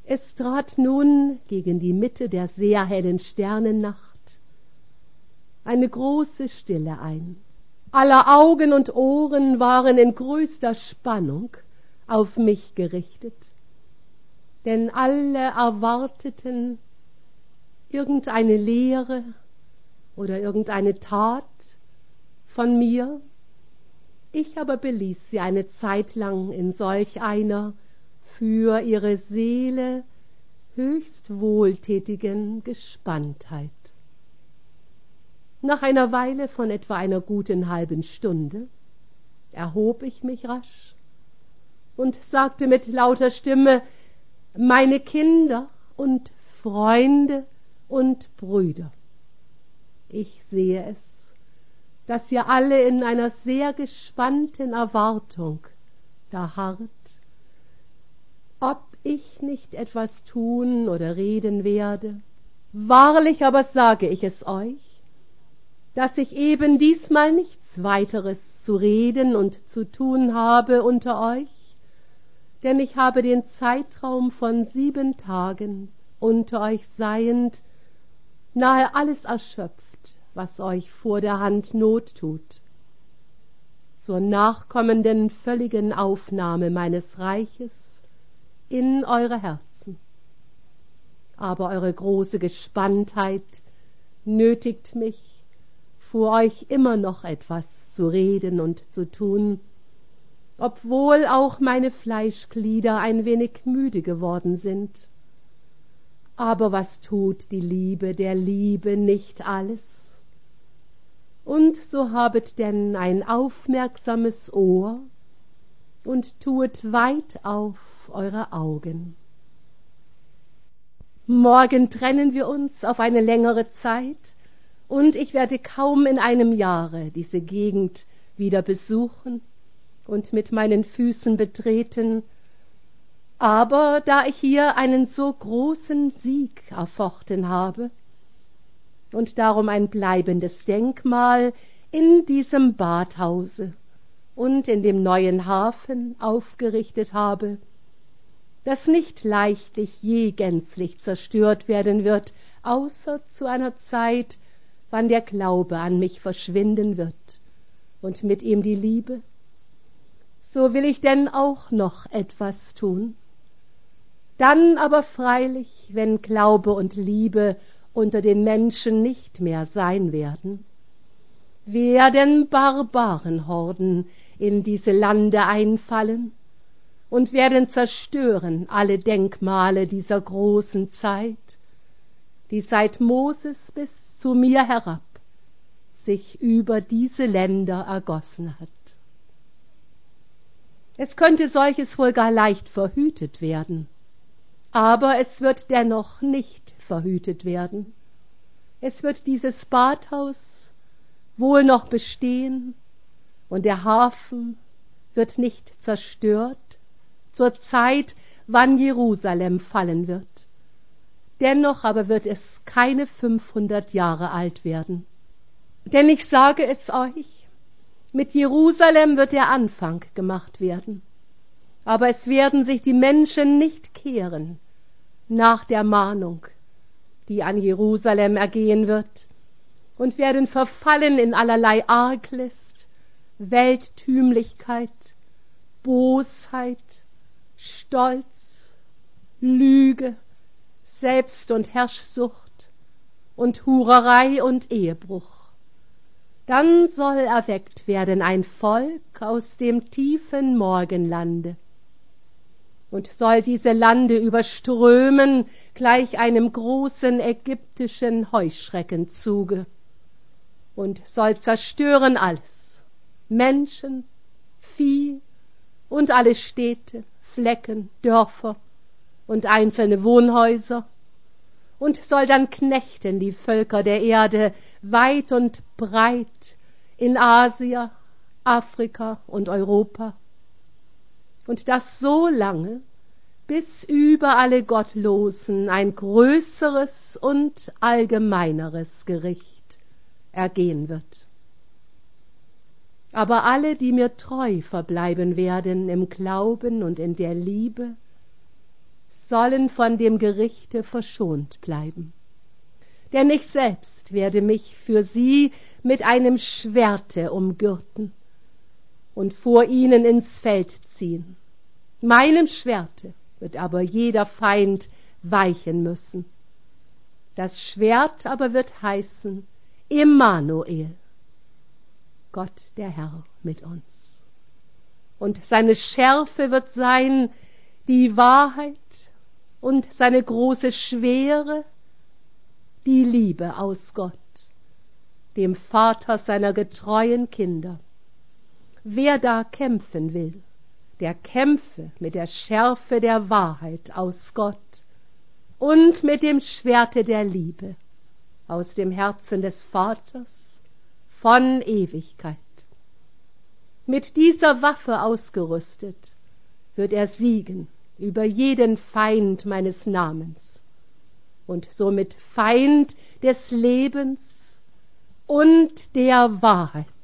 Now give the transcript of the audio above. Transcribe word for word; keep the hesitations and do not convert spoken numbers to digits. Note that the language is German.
Es trat nun gegen die Mitte der sehr hellen Sternennacht eine große Stille ein. Aller Augen und Ohren waren in größter Spannung auf mich gerichtet, denn alle erwarteten irgendeine Lehre oder irgendeine Tat von mir. Ich aber beließ sie eine Zeit lang in solch einer für ihre Seele höchst wohltätigen Gespanntheit. Nach einer Weile von etwa einer guten halben Stunde erhob ich mich rasch und sagte mit lauter Stimme: Meine Kinder und Freunde und Brüder, ich sehe es, dass ihr alle in einer sehr gespannten Erwartung da harrt, ob ich nicht etwas tun oder reden werde. Wahrlich aber sage ich es euch, dass ich eben diesmal nichts weiteres zu reden und zu tun habe unter euch, denn ich habe den Zeitraum von sieben Tagen unter euch seiend nahe alles erschöpft, was euch vor der Hand Not tut, zur nachkommenden völligen Aufnahme meines Reiches in eure Herzen. Aber eure große Gespanntheit nötigt mich, vor euch immer noch etwas zu reden und zu tun, obwohl auch meine Fleischglieder ein wenig müde geworden sind. Aber was tut die Liebe der Liebe nicht alles? Und so habet denn ein aufmerksames Ohr und tuet weit auf eure Augen. Morgen trennen wir uns auf eine längere Zeit, und ich werde kaum in einem Jahre diese Gegend wieder besuchen und mit meinen Füßen betreten. Aber da ich hier einen so großen Sieg erfochten habe und darum ein bleibendes Denkmal in diesem Badhause und in dem neuen Hafen aufgerichtet habe, das nicht leichtlich je gänzlich zerstört werden wird, außer zu einer Zeit, wann der Glaube an mich verschwinden wird und mit ihm die Liebe, so will ich denn auch noch etwas tun. Dann aber freilich, wenn Glaube und Liebe unter den Menschen nicht mehr sein werden, werden Barbarenhorden in diese Lande einfallen und werden zerstören alle Denkmale dieser großen Zeit, die seit Moses bis zu mir herab sich über diese Länder ergossen hat. Es könnte solches wohl gar leicht verhütet werden, aber es wird dennoch nicht verhütet werden. Es wird dieses Badhaus wohl noch bestehen und der Hafen wird nicht zerstört zur Zeit, wann Jerusalem fallen wird. Dennoch aber wird es keine fünfhundert Jahre alt werden. Denn ich sage es euch, mit Jerusalem wird der Anfang gemacht werden. Aber es werden sich die Menschen nicht kehren nach der Mahnung, die an Jerusalem ergehen wird, und werden verfallen in allerlei Arglist, Welttümlichkeit, Bosheit, Stolz, Lüge, Selbst- und Herrschsucht und Hurerei und Ehebruch. Dann soll erweckt werden ein Volk aus dem tiefen Morgenlande und soll diese Lande überströmen gleich einem großen ägyptischen Heuschreckenzuge und soll zerstören alles, Menschen, Vieh und alle Städte, Flecken, Dörfer und einzelne Wohnhäuser und soll dann knechten die Völker der Erde weit und breit in Asia, Afrika und Europa. Und das so lange, bis über alle Gottlosen ein größeres und allgemeineres Gericht ergehen wird. Aber alle, die mir treu verbleiben werden im Glauben und in der Liebe, sollen von dem Gerichte verschont bleiben. Denn ich selbst werde mich für sie mit einem Schwerte umgürten und vor ihnen ins Feld ziehen. Meinem Schwerte wird aber jeder Feind weichen müssen. Das Schwert aber wird heißen Immanuel, Gott der Herr mit uns. Und seine Schärfe wird sein die Wahrheit und seine große Schwere die Liebe aus Gott, dem Vater seiner getreuen Kinder. Wer da kämpfen will, der kämpfe mit der Schärfe der Wahrheit aus Gott und mit dem Schwerte der Liebe aus dem Herzen des Vaters von Ewigkeit. Mit dieser Waffe ausgerüstet wird er siegen über jeden Feind meines Namens und somit Feind des Lebens und der Wahrheit.